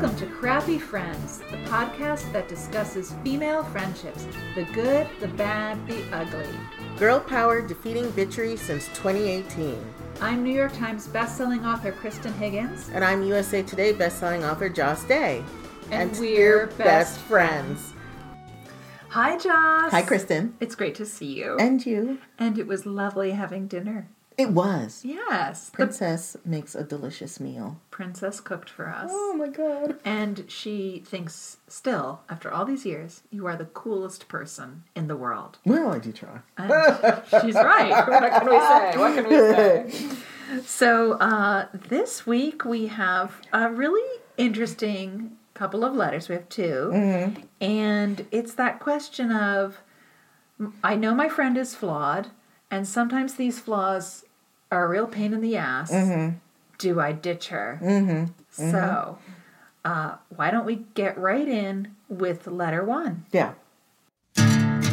Welcome to Crappy Friends, the podcast that discusses female friendships, the good, the bad, the ugly. Girl power defeating bitchery since 2018. I'm New York Times bestselling author Kristen Higgins. And I'm USA Today bestselling author Joss Day. And we're best friends. Hi, Joss. Hi, Kristen. It's great to see you. And you. And it was lovely having dinner. It was. Yes. Princess makes a delicious meal. Princess cooked for us. Oh, my God. And she thinks still, after all these years, you are the coolest person in the world. Well, I do try. And she's right. What can we say? So this week we have a really interesting couple of letters. We have two. Mm-hmm. And it's that question of, I know my friend is flawed, and sometimes these flaws are a real pain in the ass. Mm-hmm. Do I ditch her? Mm-hmm. So, why don't we get right in with letter one? Yeah. Go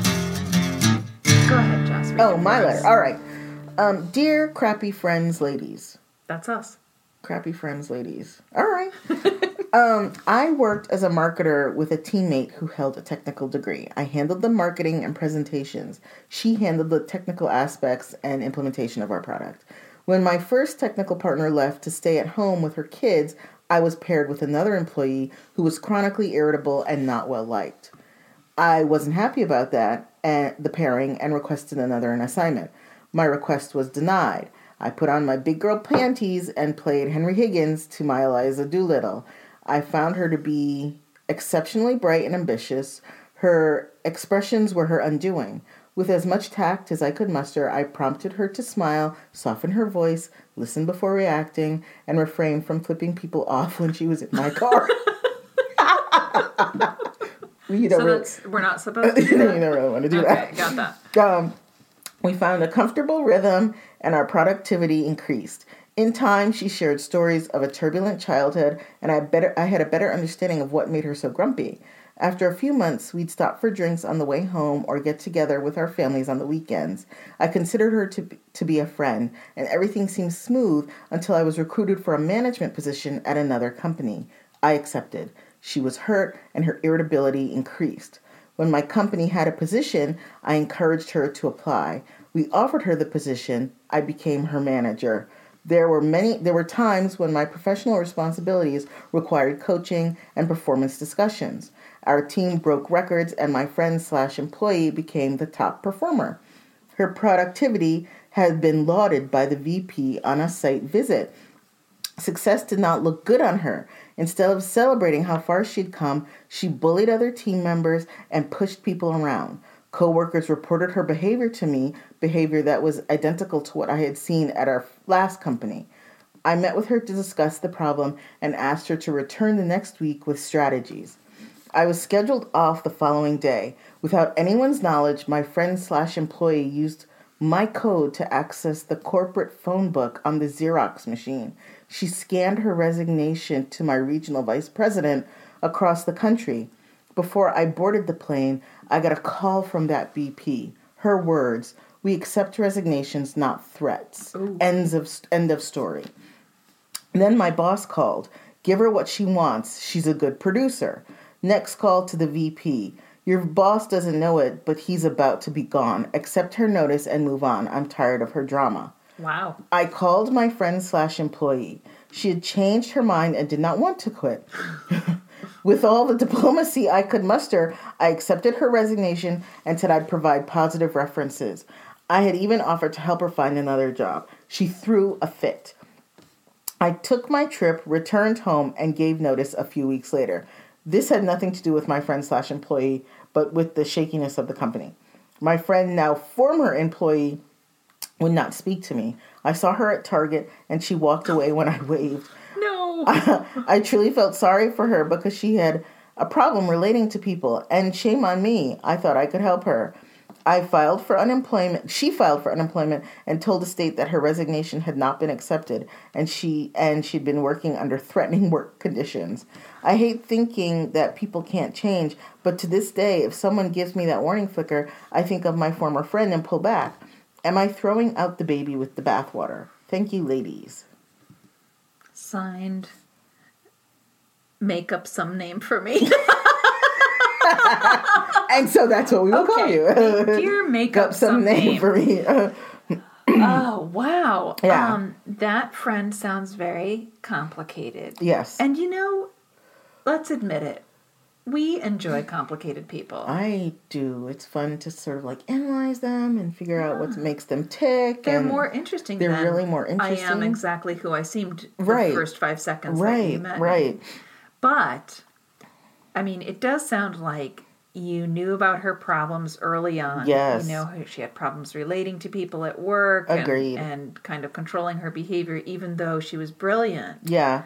ahead, Joss. Oh, my letter. All right. Dear Crappy Friends ladies. That's us. Crappy Friends ladies. All right. I worked as a marketer with a teammate who held a technical degree. I handled the marketing and presentations. She handled the technical aspects and implementation of our product. When my first technical partner left to stay at home with her kids, I was paired with another employee who was chronically irritable and not well liked. I wasn't happy about that, and the pairing, and requested another assignment. My request was denied. I put on my big girl panties and played Henry Higgins to my Eliza Doolittle. I found her to be exceptionally bright and ambitious. Her expressions were her undoing. With as much tact as I could muster, I prompted her to smile, soften her voice, listen before reacting, and refrain from flipping people off when she was in my car. We're not supposed to do that? You don't really want to do that. Okay, got that. We found a comfortable rhythm, and our productivity increased. In time, she shared stories of a turbulent childhood, and I had a better understanding of what made her so grumpy. After a few months, we'd stop for drinks on the way home or get together with our families on the weekends. I considered her to be a friend, and everything seemed smooth until I was recruited for a management position at another company. I accepted. She was hurt, and her irritability increased. When my company had a position, I encouraged her to apply. We offered her the position. I became her manager. There were times when my professional responsibilities required coaching and performance discussions. Our team broke records, and my friend/employee became the top performer. Her productivity had been lauded by the VP on a site visit. Success did not look good on her. Instead of celebrating how far she'd come, she bullied other team members and pushed people around. Coworkers reported her behavior to me, behavior that was identical to what I had seen at our last company. I met with her to discuss the problem and asked her to return the next week with strategies. I was scheduled off the following day. Without anyone's knowledge, my friend/employee used my code to access the corporate phone book on the Xerox machine. She scanned her resignation to my regional vice president across the country. Before I boarded the plane, I got a call from that VP. Her words, "We accept resignations, not threats." Ooh. End of story. Then my boss called. "Give her what she wants. She's a good producer." Next call to the VP. "Your boss doesn't know it, but he's about to be gone. Accept her notice and move on. I'm tired of her drama." Wow. I called my friend/employee. She had changed her mind and did not want to quit. With all the diplomacy I could muster, I accepted her resignation and said I'd provide positive references. I had even offered to help her find another job. She threw a fit. I took my trip, returned home, and gave notice a few weeks later. This had nothing to do with my friend/employee, but with the shakiness of the company. My friend, now former employee, would not speak to me. I saw her at Target, and she walked away when I waved. No. I truly felt sorry for her because she had a problem relating to people, and shame on me. I thought I could help her. She filed for unemployment and told the state that her resignation had not been accepted, and she'd been working under threatening work conditions. I hate thinking that people can't change, but to this day, if someone gives me that warning flicker, I think of my former friend and pull back. Am I throwing out the baby with the bathwater? Thank you, ladies. Signed, make up some name for me. And so that's what we will call you. Dear, make up some name for me. Oh, wow. Yeah. That friend sounds very complicated. Yes. And let's admit it. We enjoy complicated people. I do. It's fun to sort of like analyze them and figure out what makes them tick. They're more interesting They're really more interesting. I am exactly who I seemed the first 5 seconds that you met me. But, I mean, it does sound like you knew about her problems early on. Yes. You know, she had problems relating to people at work. Agreed. And kind of controlling her behavior, even though she was brilliant. Yeah.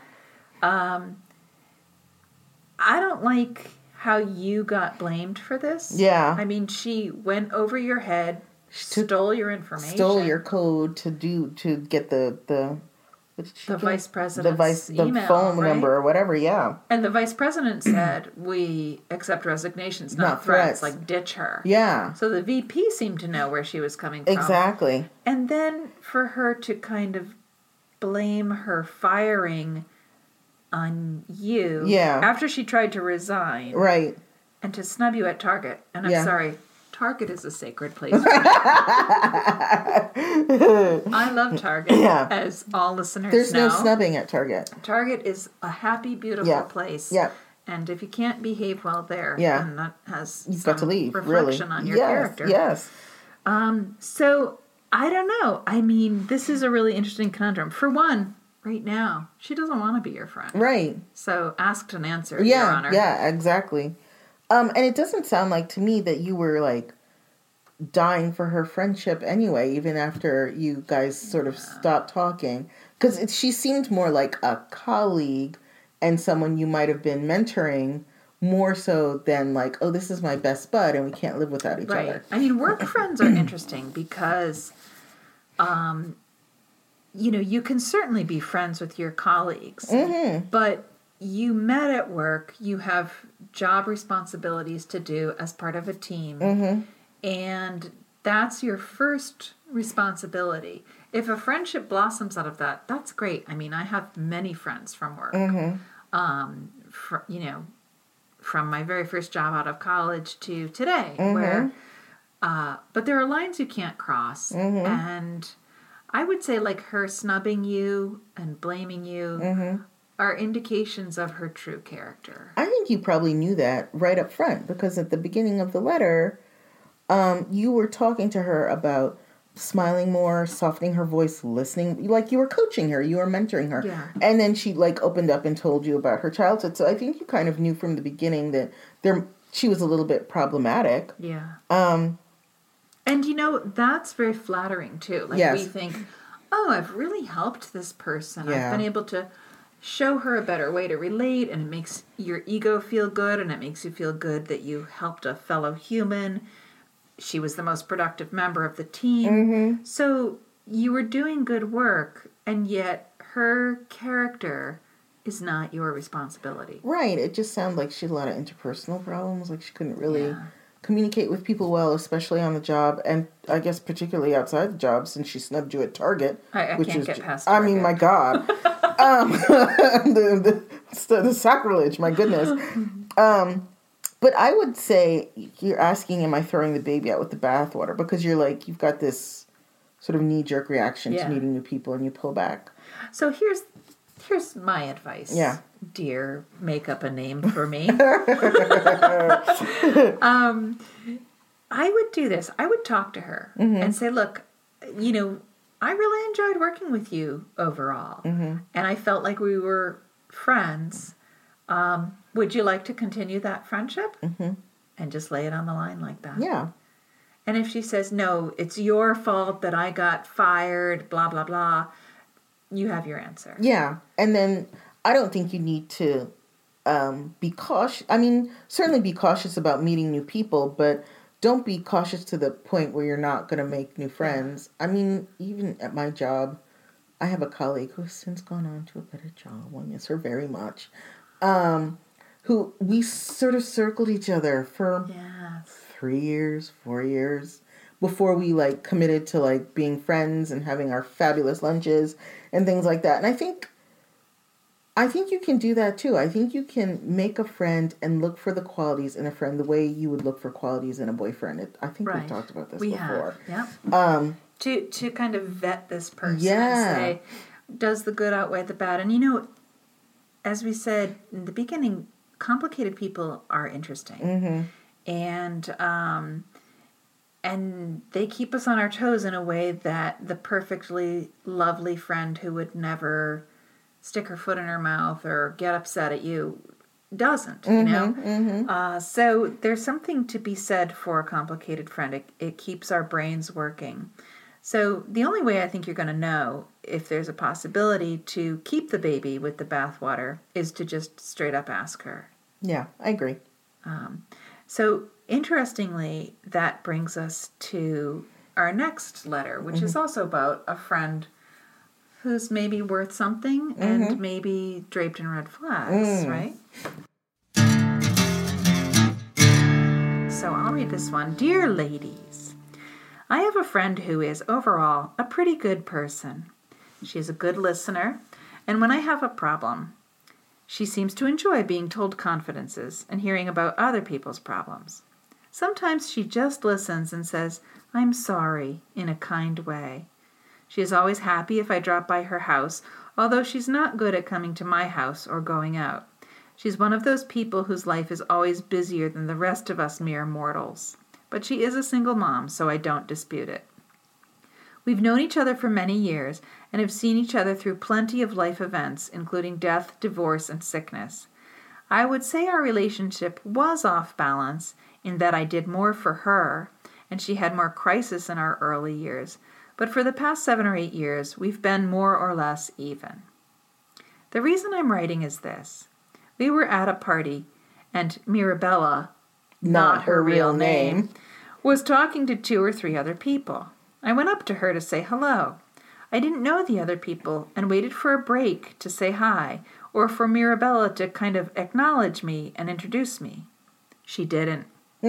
I don't like how you got blamed for this. Yeah. I mean, she went over your head, stole your information. Stole your code to get the vice president's email, phone right? number or whatever, yeah. And the vice president said, we accept resignations, not threats. Like, ditch her. Yeah. So the VP seemed to know where she was coming from. Exactly. And then for her to kind of blame her firing on you. Yeah. After she tried to resign. Right. And to snub you at Target. And I'm sorry, Target is a sacred place for me. I love Target, as all listeners know. There's no snubbing at Target. Target is a happy, beautiful place. Yeah. And if you can't behave well there, then that has you've got to leave, reflection on your character. Yes. So, I don't know. I mean, this is a really interesting conundrum. For one, right now, she doesn't want to be your friend. Right. So, asked and answered, Your Honor. Yeah, exactly. And it doesn't sound like to me that you were like dying for her friendship anyway, even after you guys sort of stopped talking. Because she seemed more like a colleague and someone you might have been mentoring more so than like, oh, this is my best bud and we can't live without each other. I mean, work friends are interesting because, you can certainly be friends with your colleagues, but you met at work, you have job responsibilities to do as part of a team, and that's your first responsibility. If a friendship blossoms out of that, that's great. I mean, I have many friends from work, from my very first job out of college to today, where, but there are lines you can't cross, and I would say like her snubbing you and blaming you are indications of her true character. I think you probably knew that right up front because at the beginning of the letter, you were talking to her about smiling more, softening her voice, listening, like you were coaching her, you were mentoring her. Yeah. And then she like opened up and told you about her childhood. So I think you kind of knew from the beginning that she was a little bit problematic. Yeah. And that's very flattering too. Like we think, oh, I've really helped this person. I've been able to show her a better way to relate, and it makes your ego feel good, and it makes you feel good that you helped a fellow human. She was the most productive member of the team. So you were doing good work, and yet her character is not your responsibility. Right. It just sounded like she had a lot of interpersonal problems, like she couldn't really communicate with people well, especially on the job, and I guess particularly outside the job, since she snubbed you at Target. I can't get past Target. I mean, my God. The sacrilege, my goodness. But I would say you're asking, am I throwing the baby out with the bathwater? Because you're like, you've got this sort of knee-jerk reaction to meeting new people and you pull back. So here's my advice. Yeah. Dear, make up a name for me. I would do this. I would talk to her and say, look, I really enjoyed working with you overall. And I felt like we were friends. Would you like to continue that friendship? And just lay it on the line like that. Yeah. And if she says, no, it's your fault that I got fired, blah, blah, blah, you have your answer. Yeah. And then I don't think you need to be cautious. I mean, certainly be cautious about meeting new people, but don't be cautious to the point where you're not going to make new friends. I mean, even at my job, I have a colleague who has since gone on to a better job. I miss her very much. Who we sort of circled each other for 3 years, 4 years before we like committed to like being friends and having our fabulous lunches and things like that. And I think I think you can do that too. I think you can make a friend and look for the qualities in a friend the way you would look for qualities in a boyfriend. I think we've talked about this before. Yeah. To kind of vet this person and say, does the good outweigh the bad? And as we said in the beginning, complicated people are interesting. And they keep us on our toes in a way that the perfectly lovely friend who would never stick her foot in her mouth or get upset at you doesn't, so there's something to be said for a complicated friend. It keeps our brains working. So the only way I think you're going to know if there's a possibility to keep the baby with the bathwater is to just straight up ask her. Yeah, I agree. So interestingly, that brings us to our next letter, which is also about a friend who's maybe worth something and maybe draped in red flags, right? So I'll read this one. Dear ladies, I have a friend who is overall a pretty good person. She is a good listener, and when I have a problem, she seems to enjoy being told confidences and hearing about other people's problems. Sometimes she just listens and says, "I'm sorry," in a kind way. She is always happy if I drop by her house, although she's not good at coming to my house or going out. She's one of those people whose life is always busier than the rest of us mere mortals. But she is a single mom, so I don't dispute it. We've known each other for many years and have seen each other through plenty of life events, including death, divorce, and sickness. I would say our relationship was off balance in that I did more for her, and she had more crisis in our early years. But for the past 7 or 8 years, we've been more or less even. The reason I'm writing is this. We were at a party, and Mirabella, not her real name, was talking to 2 or 3 other people. I went up to her to say hello. I didn't know the other people and waited for a break to say hi, or for Mirabella to kind of acknowledge me and introduce me. She didn't.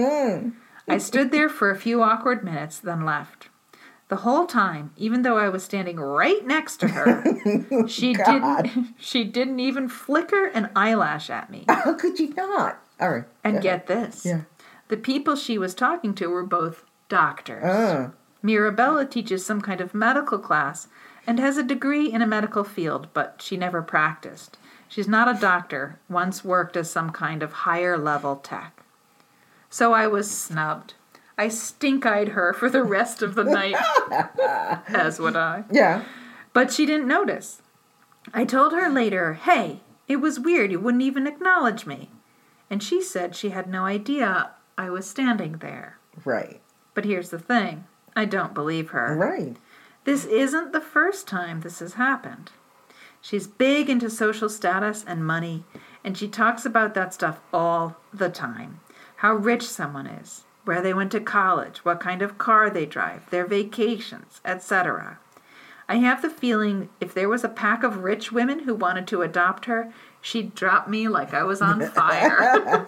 I stood there for a few awkward minutes, then left. The whole time, even though I was standing right next to her, she didn't even flicker an eyelash at me. How could you not? All right. And get this. Yeah. The people she was talking to were both doctors. Mirabella teaches some kind of medical class and has a degree in a medical field, but she never practiced. She's not a doctor, once worked as some kind of higher level tech. So I was snubbed. I stink-eyed her for the rest of the night. As would I. Yeah. But she didn't notice. I told her later, "Hey, it was weird. You wouldn't even acknowledge me." And she said she had no idea I was standing there. Right. But here's the thing. I don't believe her. Right. This isn't the first time this has happened. She's big into social status and money, and she talks about that stuff all the time. How rich someone is, where they went to college, what kind of car they drive, their vacations, etc. I have the feeling if there was a pack of rich women who wanted to adopt her, she'd drop me like I was on fire.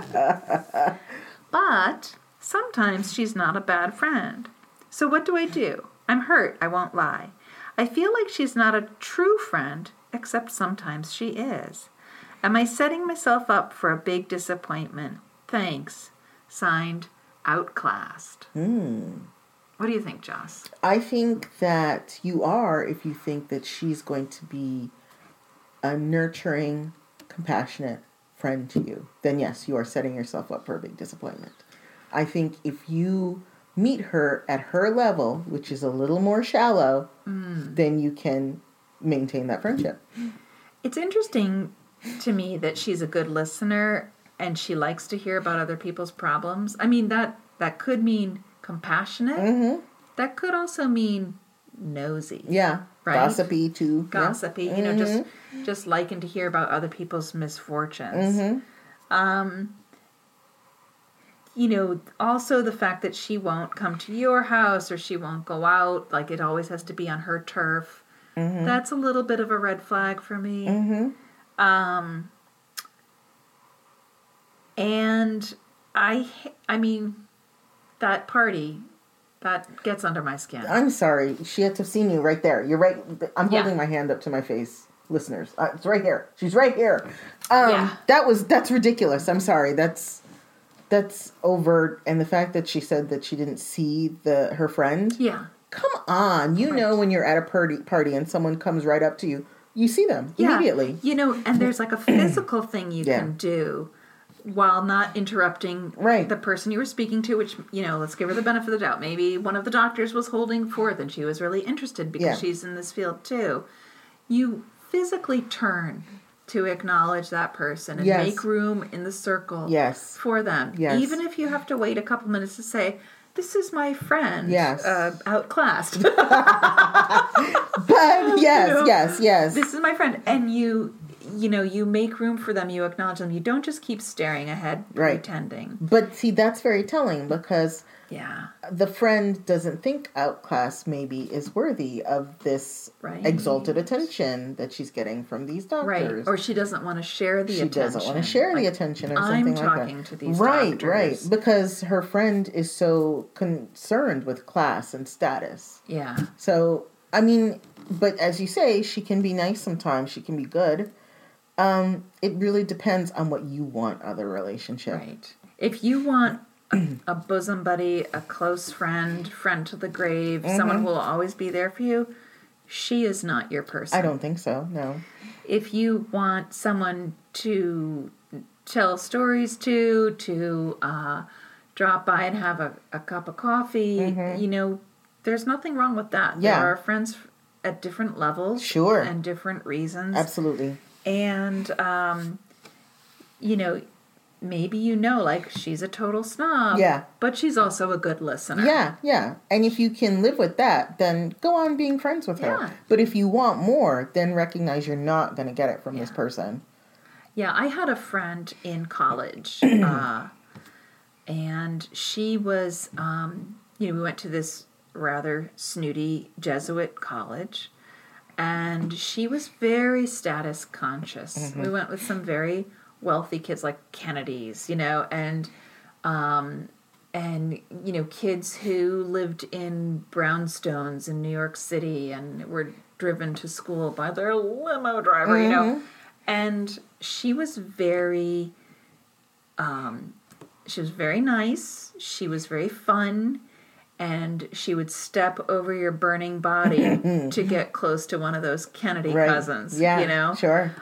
But sometimes she's not a bad friend. So what do I do? I'm hurt, I won't lie. I feel like she's not a true friend, except sometimes she is. Am I setting myself up for a big disappointment? Thanks. Signed, Outclassed. What do you think, Joss? I think that you are if you think that she's going to be a nurturing, compassionate friend to you. Then yes, you are setting yourself up for a big disappointment. I think if you meet her at her level, which is a little more shallow, then you can maintain that friendship. It's interesting to me that she's a good listener and she likes to hear about other people's problems. I mean, that could mean compassionate. That could also mean nosy. Yeah. Right? Gossipy too. Gossipy, yeah. Just liking to hear about other people's misfortunes. Also the fact that she won't come to your house or she won't go out, like it always has to be on her turf. That's a little bit of a red flag for me. And I mean, that party, that gets under my skin. I'm sorry. She had to have seen you right there. You're right. I'm holding my hand up to my face. listeners. It's right here. She's right here. Yeah. That's ridiculous. I'm sorry. That's overt. And the fact that she said that she didn't see her friend. Yeah. Come on. You know when you're at a party and someone comes right up to you, you see them immediately. You know, and there's like a physical thing you can do while not interrupting the person you were speaking to, which, you know, let's give her the benefit of the doubt. Maybe one of the doctors was holding forth and she was really interested because she's in this field too. You physically turn to acknowledge that person and make room in the circle for them. Yes. Even if you have to wait a couple minutes to say, this is my friend, outclassed. But yes. This is my friend. And you make room for them, you acknowledge them. You don't just keep staring ahead, pretending. But see, that's very telling because the friend doesn't think outclass maybe is worthy of this exalted attention that she's getting from these doctors. Right. Or she doesn't want to share the attention. She doesn't want to share the attention or something like that. I'm talking to these doctors. Right. Because her friend is so concerned with class and status. Yeah. So, I mean, but as you say, she can be nice sometimes. She can be good. It really depends on what you want out of the relationship. Right. If you want a bosom buddy, a close friend to the grave, someone who will always be there for you, she is not your person. I don't think so, no. If you want someone to tell stories to drop by and have a cup of coffee, you know, there's nothing wrong with that. Yeah. There are friends at different levels. Sure. And different reasons. Absolutely. And, you know, maybe like she's a total snob. Yeah. But she's also a good listener. Yeah. And if you can live with that, then go on being friends with her. But if you want more, then recognize you're not going to get it from this person. Yeah, I had a friend in college, and she was, we went to this rather snooty Jesuit college, and she was very status conscious. We went with some very wealthy kids like Kennedys, you know, and you know, kids who lived in brownstones in New York City and were driven to school by their limo driver, you know. And she was very nice. She was very fun. And she would step over your burning body to get close to one of those Kennedy cousins, you know? Sure.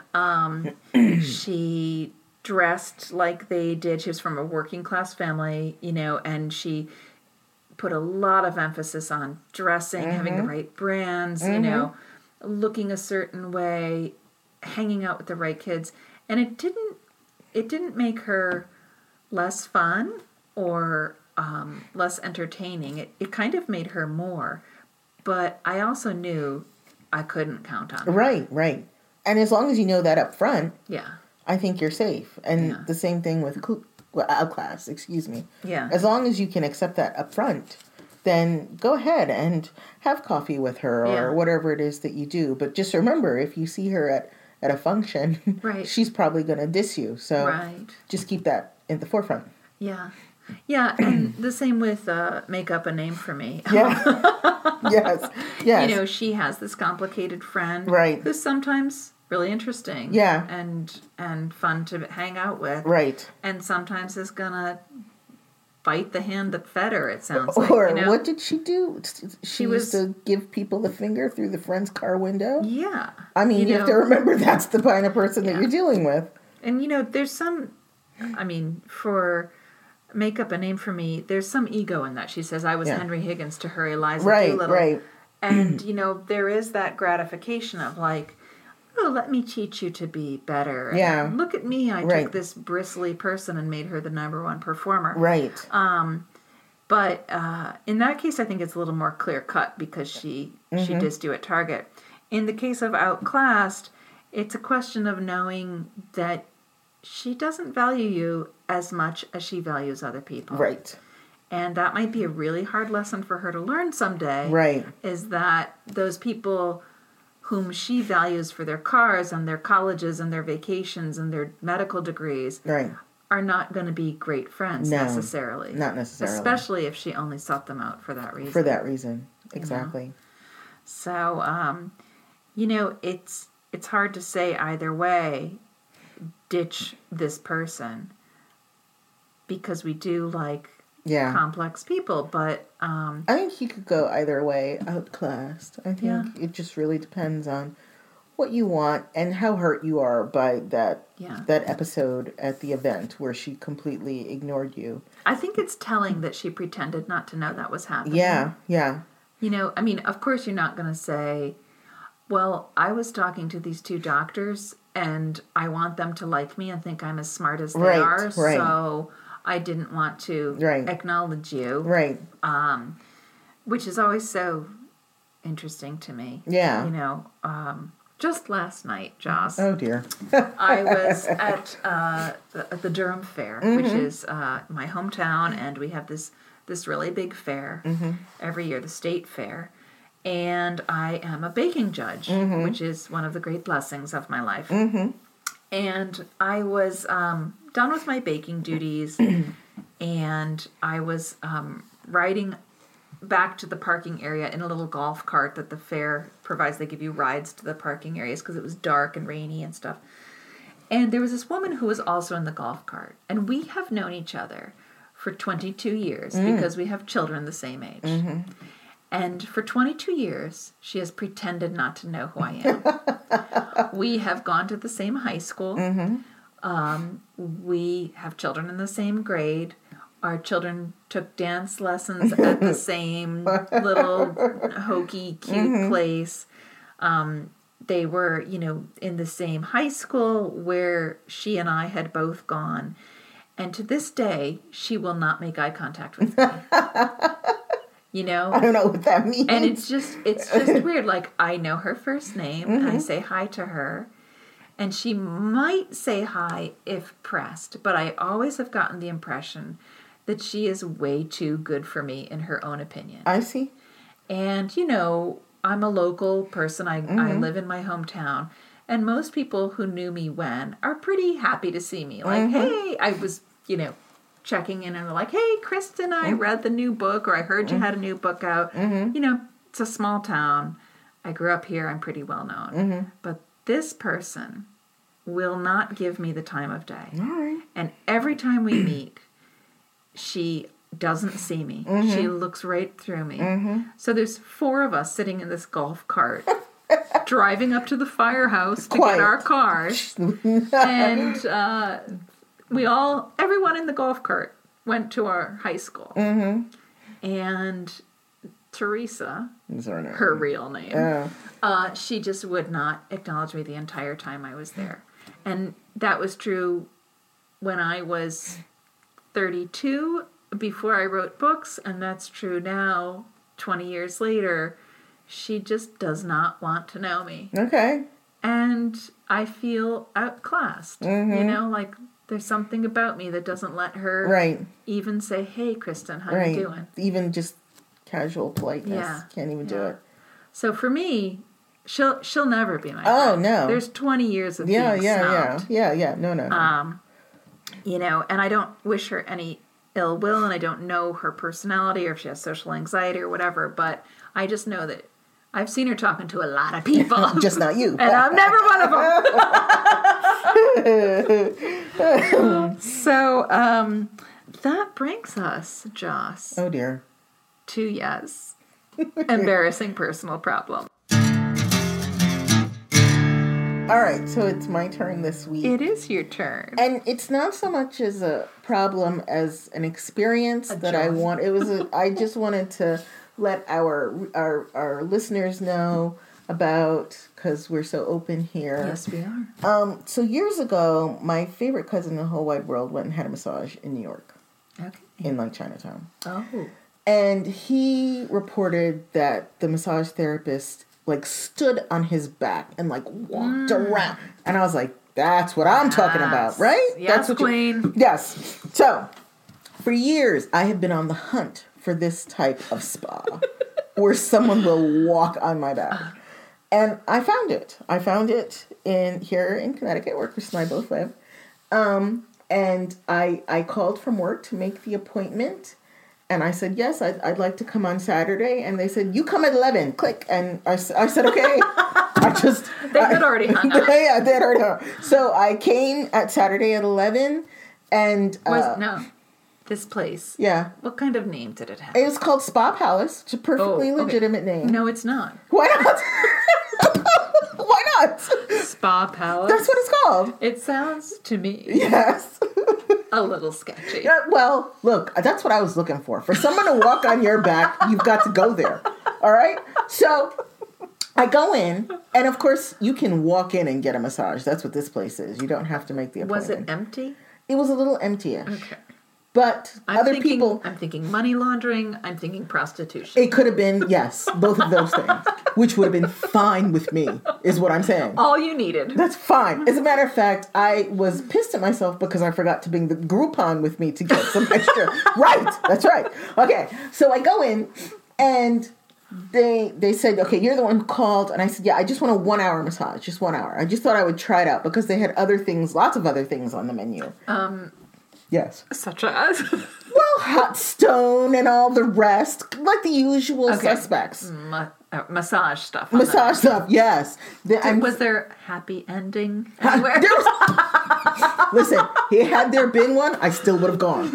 She dressed like they did. She was from a working class family, you know, and she put a lot of emphasis on dressing, having the right brands, you know, looking a certain way, hanging out with the right kids. And it didn't make her less fun or less entertaining. It kind of made her more, but I also knew I couldn't count on her. Right. And as long as you know that up front, I think you're safe. And the same thing with outclass, excuse me. Yeah. As long as you can accept that up front, then go ahead and have coffee with her or whatever it is that you do. But just remember, if you see her at a function, she's probably going to diss you. So just keep that in the forefront. Yeah. Yeah, and the same with Make Up a Name for Me. Yeah. Yes. You know, she has this complicated friend who's sometimes really interesting and fun to hang out with. Right. And sometimes is going to bite the hand that fed her, it sounds like. Or you know? what did she do? She used to give people the finger through the friend's car window? Yeah. I mean, you have to remember that's the kind of person that you're dealing with. And, you know, there's some, for Make Up a Name for Me, there's some ego in that. She says, I was Henry Higgins to her Eliza Doolittle. Right. And, you know, there is that gratification of like, oh, let me teach you to be better. And look at me. I took this bristly person and made her the #1 performer. Right. But in that case, I think it's a little more clear cut because she dissed you at Target. In the case of Outclassed, it's a question of knowing that she doesn't value you as much as she values other people. Right. And that might be a really hard lesson for her to learn someday. Right. Is that those people whom she values for their cars and their colleges and their vacations and their medical degrees are not going to be great friends necessarily. Not necessarily. Especially if she only sought them out for that reason. For that reason. Exactly. You know? So, you know, it's hard to say either way, ditch this person, because we do like complex people, but I think you could go either way, outclassed. I think it just really depends on what you want and how hurt you are by that episode at the event where she completely ignored you. I think it's telling that she pretended not to know that was happening. Yeah. You know, I mean, of course you're not going to say, well, I was talking to these 2 doctors and I want them to like me and think I'm as smart as they are, so I didn't want to acknowledge you. Right. Which is always so interesting to me. Yeah. You know, just last night, Joss. Oh, dear. I was at the Durham Fair, which is my hometown, and we have this really big fair every year, the state fair. And I am a baking judge, which is one of the great blessings of my life. And I was done with my baking duties, and I was riding back to the parking area in a little golf cart that the fair provides. They give you rides to the parking areas because it was dark and rainy and stuff. And there was this woman who was also in the golf cart. And we have known each other for 22 years because we have children the same age. And for 22 years, she has pretended not to know who I am. We have gone to the same high school. We have children in the same grade. Our children took dance lessons at the same little hokey, cute place. They were, you know, in the same high school where she and I had both gone. And to this day, she will not make eye contact with me. You know? I don't know what that means. And it's just weird. Like, I know her first name, and I say hi to her. And she might say hi if pressed, but I always have gotten the impression that she is way too good for me in her own opinion. I see. And, you know, I'm a local person. I live in my hometown. And most people who knew me when are pretty happy to see me. Like, hey, I was, you know, checking in and they're like, hey, Kristen, I read the new book, or I heard you had a new book out. You know, it's a small town. I grew up here. I'm pretty well known. But this person will not give me the time of day. All right. And every time we meet, she doesn't see me. She looks right through me. So there's 4 of us sitting in this golf cart, driving up to the firehouse to get our cars. And everyone in the golf cart went to our high school. And Teresa, her real name, she just would not acknowledge me the entire time I was there. And that was true when I was 32, before I wrote books, and that's true now, 20 years later. She just does not want to know me. Okay. And I feel outclassed. You know, like there's something about me that doesn't let her even say, hey, Kristen, how you doing? Even just casual politeness. Yeah. Can't even do it. So for me, she'll never be my friend. Oh, no. There's 20 years of being snubbed. Yeah. No. You know, and I don't wish her any ill will, and I don't know her personality or if she has social anxiety or whatever, but I just know that I've seen her talking to a lot of people. Just not you. And I'm never one of them. So, that brings us, Joss. Oh, dear. To, embarrassing personal problem. All right, so it's my turn this week. It is your turn. And it's not so much as a problem as an experience I want. It was I just wanted to let our listeners know about, because we're so open here. Yes, we are. So years ago, my favorite cousin in the whole wide world went and had a massage in New York. Okay. In like Chinatown. Oh. And he reported that the massage therapist like stood on his back and like walked around. And I was like, that's what I'm talking about, right? Yes, that's what queen. Yes. So, for years, I have been on the hunt for this type of spa where someone will walk on my back. And I found it. I found it here in Connecticut, where Chris and I both live. And I called from work to make the appointment. And I said, yes, I'd like to come on Saturday. And they said, you come at 11, click. And I said, okay. They had already hung up. Yeah, they had already hung up. So I came at Saturday at 11, and this place. Yeah. What kind of name did it have? It was called Spa Palace. It's a perfectly legitimate name. No, it's not. Why not? Why not? Spa Palace. That's what it's called. It sounds to me. Yes. A little sketchy. Yeah, well, look, that's what I was looking for. For someone to walk on your back, you've got to go there. All right? So I go in, and of course, you can walk in and get a massage. That's what this place is. You don't have to make the appointment. Was it empty? It was a little empty-ish. Okay. But I'm thinking money laundering. I'm thinking prostitution. It could have been, yes, both of those things, which would have been fine with me, is what I'm saying. All you needed. That's fine. As a matter of fact, I was pissed at myself because I forgot to bring the Groupon with me to get some extra. Right, that's right. Okay, so I go in, and they said, okay, you're the one who called. And I said, yeah, I just want a 1 hour massage, just 1 hour. I just thought I would try it out because they had other things, lots of other things on the menu. Yes. Such as? Well, hot stone and all the rest, like the usual suspects. Massage stuff. Massage stuff, yes. Was there happy ending anywhere? Listen, had there been one, I still would have gone.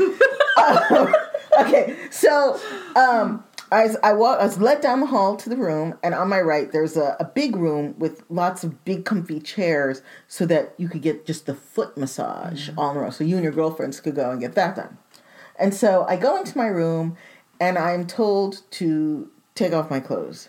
Okay, so I was led down the hall to the room, and on my right, there's a big room with lots of big comfy chairs so that you could get just the foot massage all in a row. So you and your girlfriends could go and get that done. And so I go into my room, and I'm told to take off my clothes.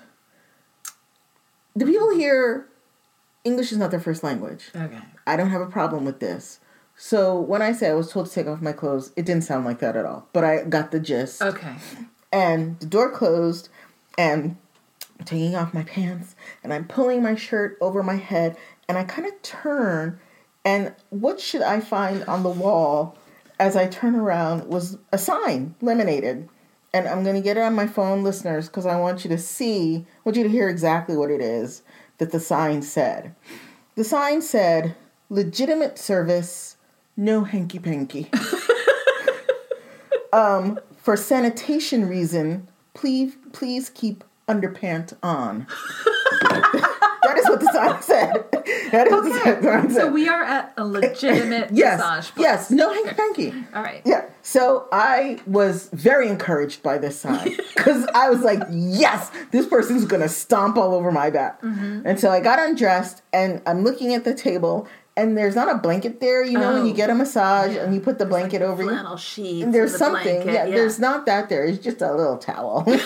The people here, English is not their first language. Okay. I don't have a problem with this. So when I say I was told to take off my clothes, it didn't sound like that at all. But I got the gist. Okay. And the door closed, and I'm taking off my pants, and I'm pulling my shirt over my head, and I kind of turn, and what should I find on the wall as I turn around was a sign, laminated. And I'm going to get it on my phone, listeners, because I want you to hear exactly what it is that the sign said. The sign said, legitimate service, no hanky-panky. For sanitation reason, please keep underpant on. That is what the sign said. That is what the sign said. So we are at a legitimate massage place. Yes, no hanky-panky. All right. Yeah. So I was very encouraged by this sign because I was like, yes, this person's going to stomp all over my back. Mm-hmm. And so I got undressed, and I'm looking at the table, and there's not a blanket there, when you get a massage and you put the blanket over you. Flannel sheets. And there's something. Blanket, There's not that there. It's just a little towel. Like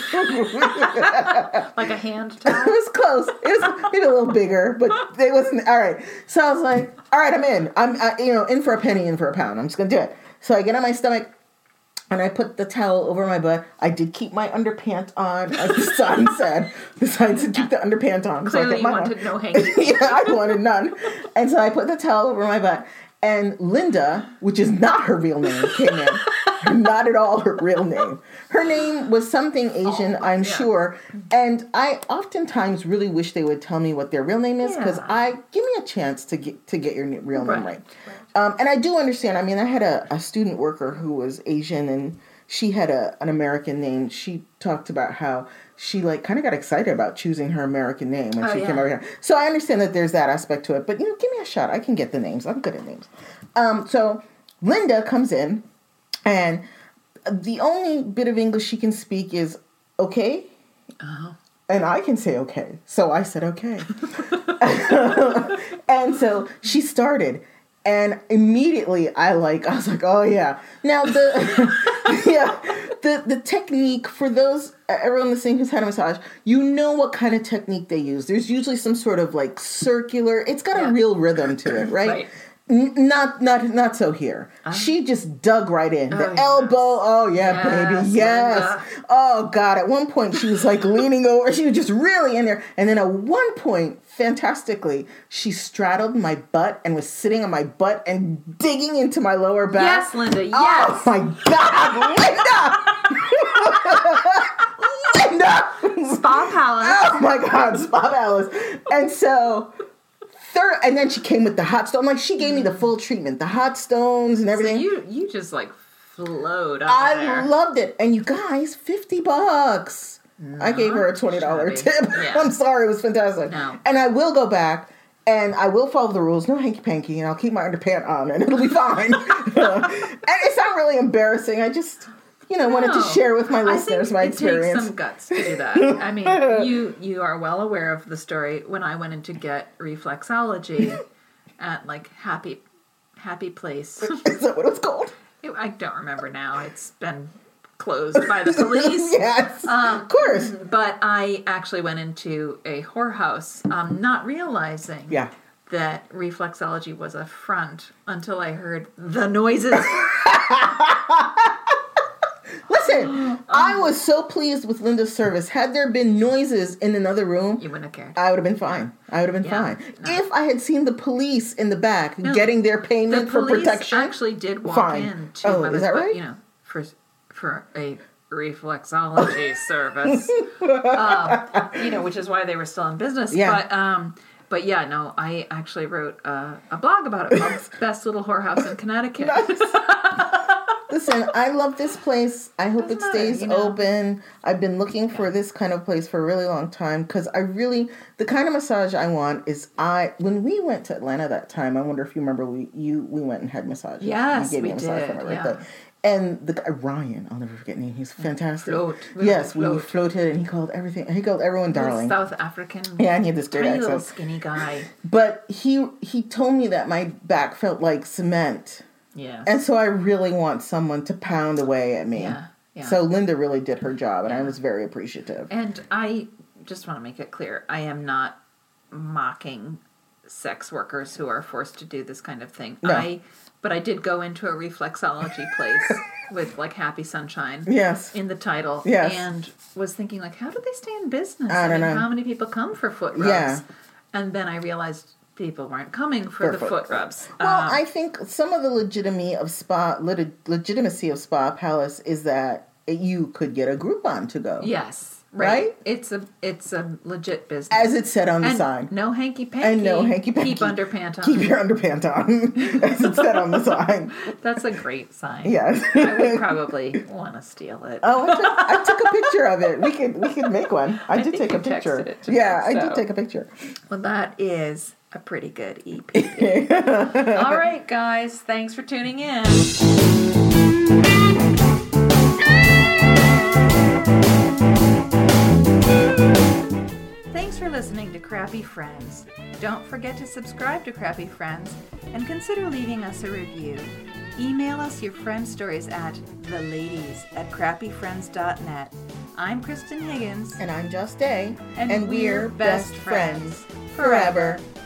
a hand towel? It was close. It was maybe a little bigger, but it wasn't. All right. So I was like, all right, I'm in. I'm in for a penny, in for a pound. I'm just going to do it. So I get on my stomach, and I put the towel over my butt. I did keep my underpant on, as the sign said. The sign said keep the underpant on. Clearly so you wanted no hanky. Yeah, I wanted none. And so I put the towel over my butt. And Linda, which is not her real name, came in. Not at all her real name. Her name was something Asian, I'm sure. And I oftentimes really wish they would tell me what their real name is, because give me a chance to get your real name right. And I do understand. I mean, I had a student worker who was Asian, and she had an American name. She talked about how she kind of got excited about choosing her American name when she came over here. So I understand that there's that aspect to it. But, give me a shot. I can get the names. I'm good at names. So Linda comes in, and the only bit of English she can speak is okay. Uh-huh. And I can say okay. So I said okay. And so she started. And immediately I was like, oh yeah. Now the technique for those, everyone listening who's had a massage, what kind of technique they use. There's usually some sort of circular, it's got a real rhythm to it, right? Not so here. She just dug right in. The elbow, baby, yes. Linda. Oh God, at one point she was leaning over, she was just really in there. And then at one point, fantastically, she straddled my butt and was sitting on my butt and digging into my lower back. Yes, Linda, yes. Oh my God, Linda! Linda! Spa Palace. Oh my God, Spa Palace. And so... and then she came with the hot stone. She gave me the full treatment, the hot stones and everything. So you just flowed up there. I loved it. And you guys, $50. I gave her a $20 shabby. tip. Yeah. I'm sorry, it was fantastic. No. And I will go back and I will follow the rules. No hanky-panky, and I'll keep my underpant on, and it'll be fine. And it's not really embarrassing. I just, wanted to share with my listeners my experience. It takes some guts to do that. I mean, you are well aware of the story when I went in to get reflexology at like Happy Place. Is that what it was called? I don't remember now. It's been closed by the police. Yes, of course. But I actually went into a whorehouse, not realizing that reflexology was a front until I heard the noises. Listen, I was so pleased with Linda's service. Had there been noises in another room, You wouldn't have cared. I would have been fine. I would have been fine. No. If I had seen the police in the back getting their payment for protection. The police actually did walk in to is that right? For a reflexology service, which is why they were still in business. Yeah. But yeah, no, I actually wrote a blog about it called Best Little Whorehouse in Connecticut. Listen, I love this place. I hope it stays matter, open. I've been looking for this kind of place for a really long time because the kind of massage I want is when we went to Atlanta that time, I wonder if you remember, we went and had massages. Yes, you gave we me a massage did. for my birthday. And the guy, Ryan, I'll never forget his name. He's fantastic. We floated, and he called everyone darling. South African. Yeah, and he had this great tiny accent. little skinny guy. But he told me that my back felt like cement. Yeah. And so I really want someone to pound away at me. Yeah. So Linda really did her job, and I was very appreciative. And I just want to make it clear, I am not mocking sex workers who are forced to do this kind of thing. No. But I did go into a reflexology place with like Happy Sunshine in the title. Yes. And was thinking like, how do they stay in business? I don't know. How many people come for foot rubs? Yeah. And then I realized people weren't coming for the foot rubs. Well, I think some of the legitimacy of Spa Palace is that you could get a Groupon to go. Yes. Right? It's a legit business. As it said on the sign. No hanky-panky. And no hanky-panky. Keep underpant on. Keep your underpant on. As it said on the sign. That's a great sign. Yes. I would probably want to steal it. Oh, I took a picture of it. We could make one. I did take a picture. It to me, I did take a picture. Well, that is a pretty good EPP. All right, guys. Thanks for tuning in. Thanks for listening to Crappy Friends. Don't forget to subscribe to Crappy Friends and consider leaving us a review. Email us your friend stories at theladies@crappyfriends.net. I'm Kristen Higgins. And I'm Just Day. And we're best friends. Forever.